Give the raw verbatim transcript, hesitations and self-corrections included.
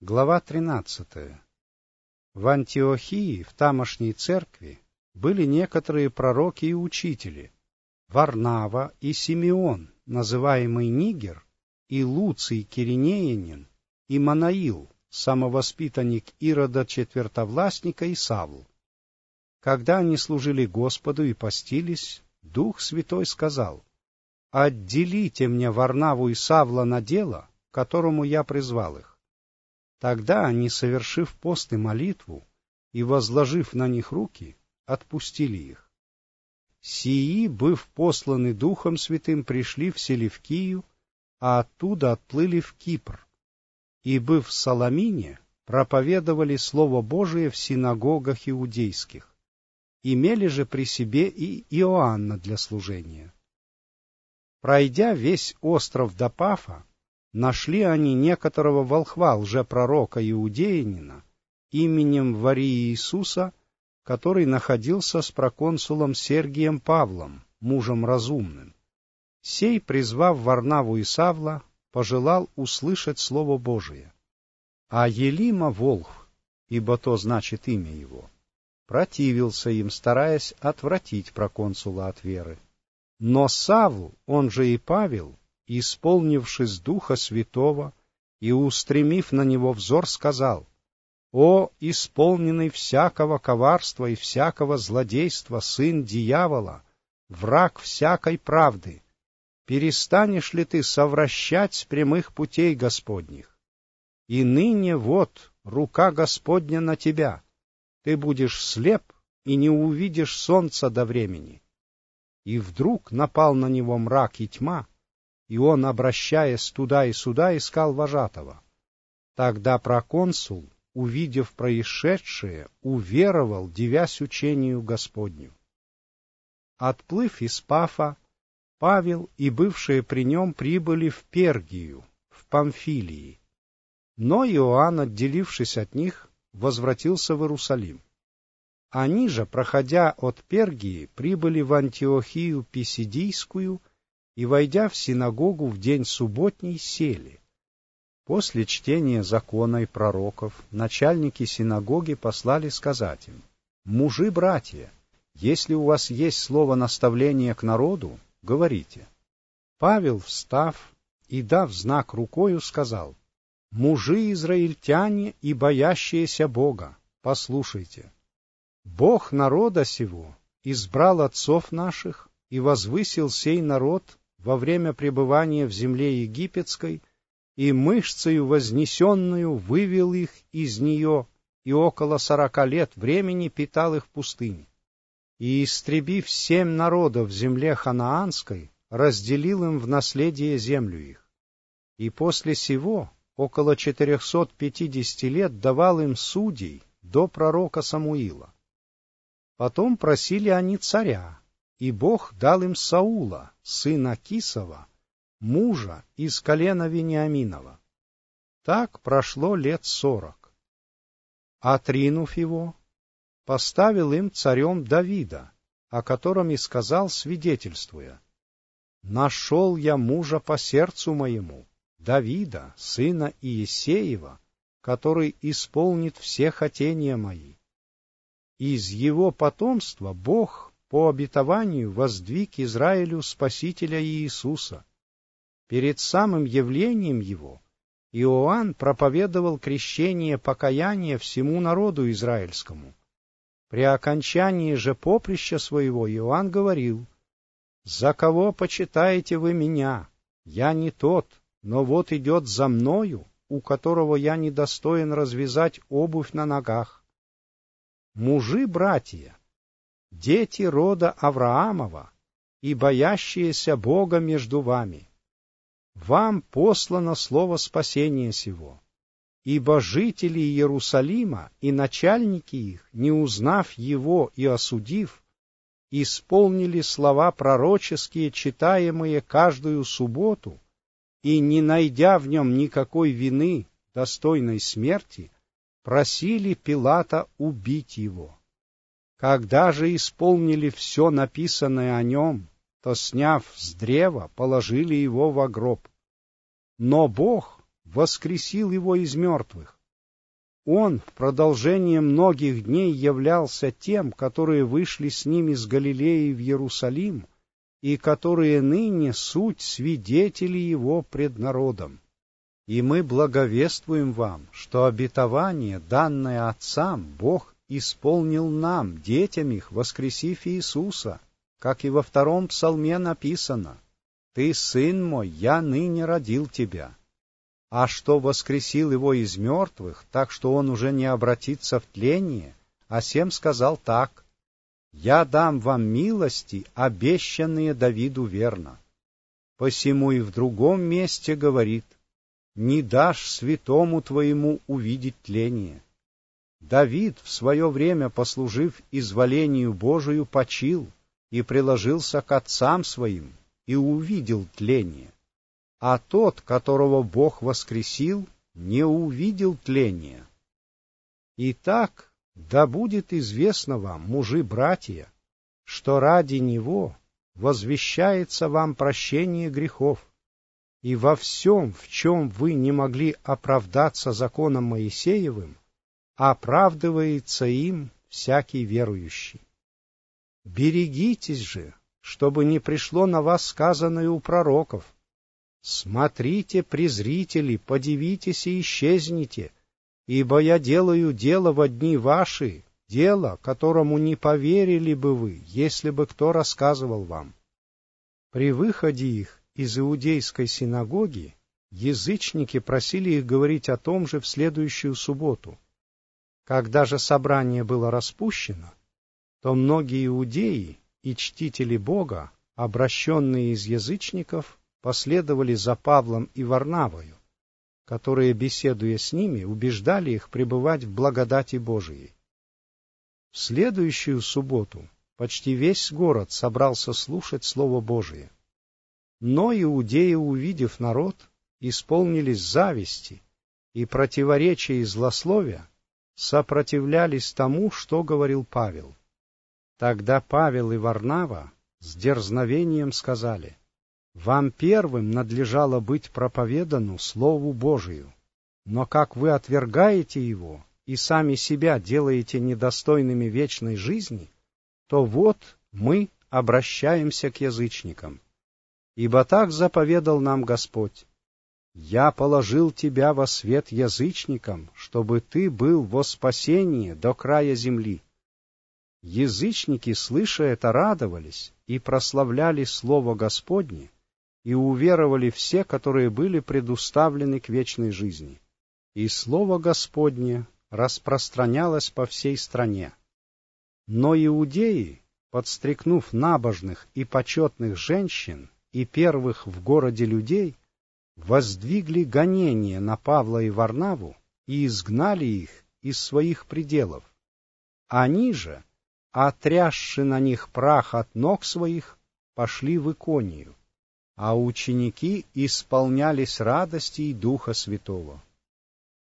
Глава тринадцатая. В Антиохии, в тамошней церкви, были некоторые пророки и учители: Варнава и Симеон, называемый Нигер, и Луций Киринеянин, и Манаил, самовоспитанник Ирода Четвертовластника, и Савл. Когда они служили Господу и постились, Дух Святой сказал: «Отделите мне Варнаву и Савла на дело, к которому я призвал их». Тогда они, совершив пост и молитву и возложив на них руки, отпустили их. Сии, быв посланы Духом Святым, пришли в Селевкию, а оттуда отплыли в Кипр, и, быв в Саламине, проповедовали Слово Божие в синагогах иудейских. Имели же при себе и Иоанна для служения. Пройдя весь остров до Пафа, нашли они некоторого волхва, лжепророка иудеянина, именем Варии Иисуса, который находился с проконсулом Сергием Павлом, мужем разумным. Сей, призвав Варнаву и Савла, пожелал услышать Слово Божие. А Елима волхв, ибо то значит имя его, противился им, стараясь отвратить проконсула от веры. Но Савл, он же и Павел, исполнившись Духа Святого и устремив на него взор, сказал: «О, исполненный всякого коварства и всякого злодейства сын дьявола, враг всякой правды, перестанешь ли ты совращать с прямых путей Господних? И ныне вот рука Господня на тебя, ты будешь слеп и не увидишь солнца до времени». И вдруг напал на него мрак и тьма, и он, обращаясь туда и сюда, искал вожатого. Тогда проконсул, увидев происшедшее, уверовал, дивясь учению Господню. Отплыв из Пафа, Павел и бывшие при нем прибыли в Пергию, в Памфилии. Но Иоанн, отделившись от них, возвратился в Иерусалим. Они же, проходя от Пергии, прибыли в Антиохию Писидийскую и, войдя в синагогу в день субботний, сели. После чтения закона и пророков начальники синагоги послали сказать им: «Мужи-братья, если у вас есть слово наставления к народу, говорите». Павел, встав и дав знак рукою, сказал: «Мужи израильтяне и боящиеся Бога, послушайте. Бог народа сего избрал отцов наших и возвысил сей народ во время пребывания в земле египетской, и мышцею вознесенную вывел их из нее, и около сорока лет времени питал их в пустыне. И, истребив семь народов в земле ханаанской, разделил им в наследие землю их. И после сего около четырехсот пятидесяти лет давал им судей до пророка Самуила. Потом просили они царя, и Бог дал им Саула, сына Кисова, мужа из колена Вениаминова. Так прошло лет сорок. Отринув его, поставил им царем Давида, о котором и сказал, свидетельствуя: «Нашел я мужа по сердцу моему, Давида, сына Иессеева, который исполнит все хотения мои». Из его потомства Бог по обетованию воздвиг Израилю Спасителя Иисуса. Перед самым явлением его Иоанн проповедовал крещение покаяния всему народу израильскому. При окончании же поприща своего Иоанн говорил: «За кого почитаете вы меня? Я не тот, но вот идет за мною, у которого я недостоин развязать обувь на ногах». Мужи-братья, дети рода Авраамова и боящиеся Бога между вами, вам послано слово спасения сего, ибо жители Иерусалима и начальники их, не узнав его и осудив, исполнили слова пророческие, читаемые каждую субботу, и, не найдя в нем никакой вины, достойной смерти, просили Пилата убить его. Когда же исполнили все написанное о нем, то, сняв с древа, положили его во гроб. Но Бог воскресил его из мертвых, Он в продолжение многих дней являлся тем, которые вышли с ним из Галилеи в Иерусалим, и которые ныне суть свидетели его пред народом. И мы благовествуем вам, что обетование, данное отцам, Бог исполнил нам, детям их, воскресив Иисуса, как и во втором псалме написано: «Ты, сын мой, я ныне родил тебя». А что воскресил его из мертвых, так что он уже не обратится в тление, а сем сказал так: «Я дам вам милости, обещанные Давиду верно». Посему и в другом месте говорит: «Не дашь святому твоему увидеть тление». Давид, в свое время послужив изволению Божию, почил и приложился к отцам своим, и увидел тление. А тот, которого Бог воскресил, не увидел тления. Итак, да будет известно вам, мужи-братья, что ради Него возвещается вам прощение грехов, и во всем, в чем вы не могли оправдаться законом Моисеевым, оправдывается им всякий верующий. Берегитесь же, чтобы не пришло на вас сказанное у пророков: «Смотрите, презрители, подивитесь и исчезните, ибо я делаю дело во дни ваши, дело, которому не поверили бы вы, если бы кто рассказывал вам». При выходе их из иудейской синагоги язычники просили их говорить о том же в следующую субботу. Когда же собрание было распущено, то многие иудеи и чтители Бога, обращенные из язычников, последовали за Павлом и Варнавою, которые, беседуя с ними, убеждали их пребывать в благодати Божией. В следующую субботу почти весь город собрался слушать Слово Божие. Но иудеи, увидев народ, исполнились зависти и противоречия и злословия, сопротивлялись тому, что говорил Павел. Тогда Павел и Варнава с дерзновением сказали: «Вам первым надлежало быть проповедану Слову Божию, но как вы отвергаете его и сами себя делаете недостойными вечной жизни, то вот мы обращаемся к язычникам. Ибо так заповедал нам Господь: «Я положил тебя во свет язычникам, чтобы ты был во спасение до края земли». Язычники, слыша это, радовались и прославляли Слово Господне, и уверовали все, которые были предуставлены к вечной жизни. И Слово Господне распространялось по всей стране. Но иудеи, подстрекнув набожных и почетных женщин и первых в городе людей, воздвигли гонение на Павла и Варнаву и изгнали их из своих пределов. Они же, отрясши на них прах от ног своих, пошли в Иконию, а ученики исполнялись радости и Духа Святого.